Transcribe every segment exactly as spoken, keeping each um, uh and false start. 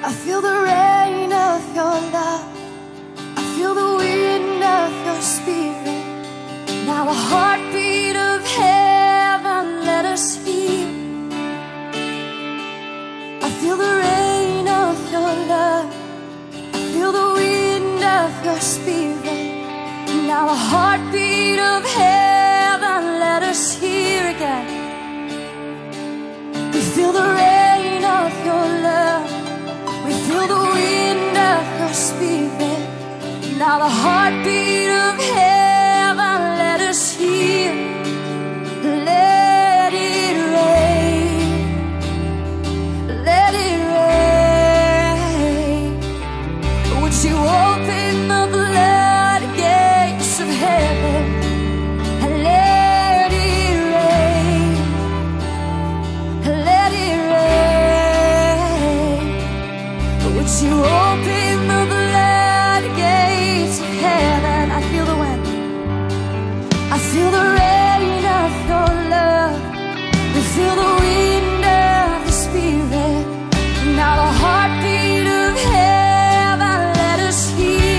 I feel the rain of your love, I feel the wind of your spirit. Now the heartbeat of heaven, let us hear. I feel the rain of your love, I feel the wind of your spirit. Now the heartbeat of heaven, let us hear again. We feel the rain of your love, we feel the wind of your spirit. Now the heartbeat of heaven, let us hear. Let it rain, let it rain. Would you open the floodgates of heaven and let it rain, let it rain. Would you open the floodgates of heaven? I feel the wind, I feel the rain of your love, we feel the wind of the spirit. Now the heartbeat of heaven, let us hear.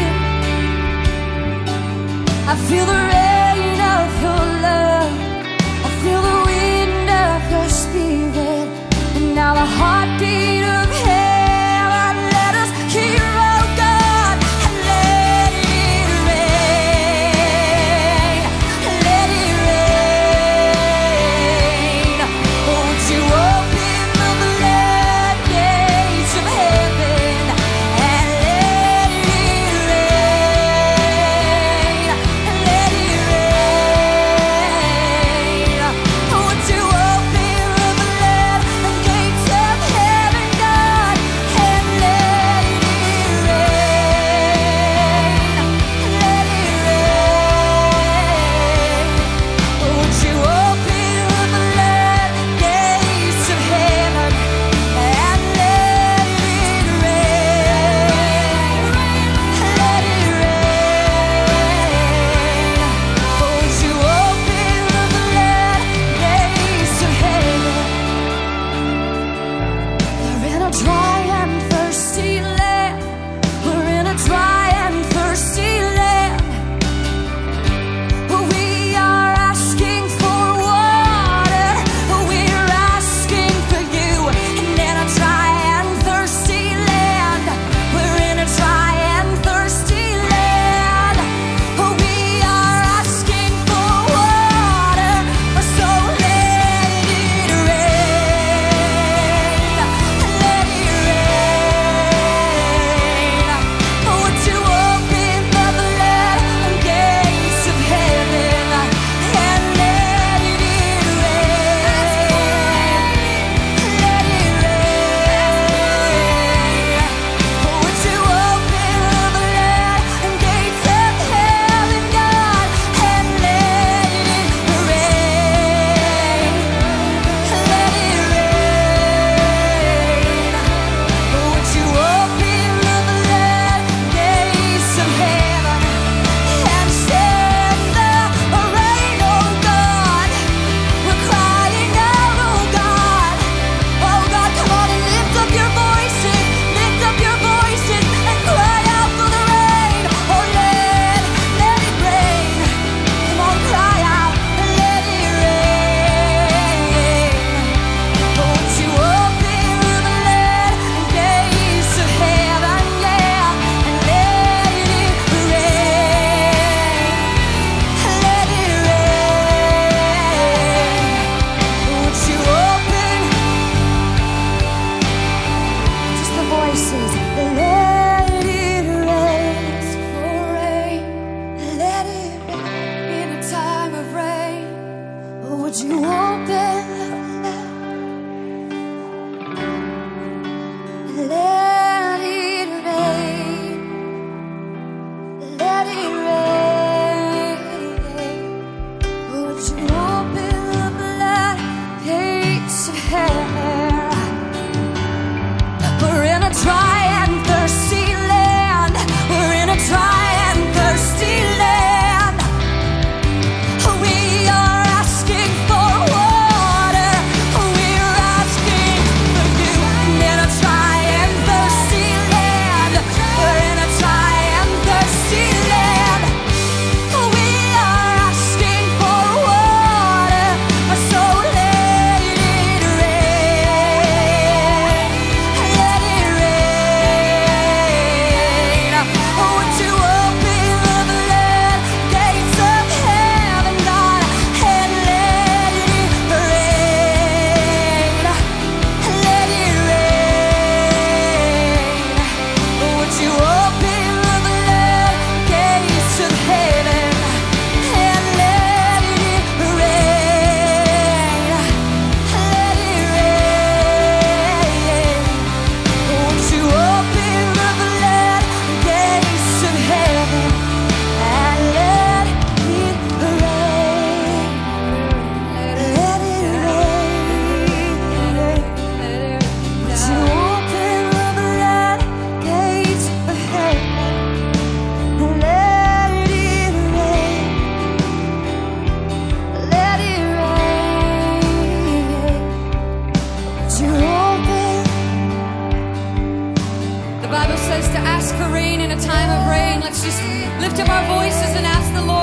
Let's just lift up our voices and ask the Lord.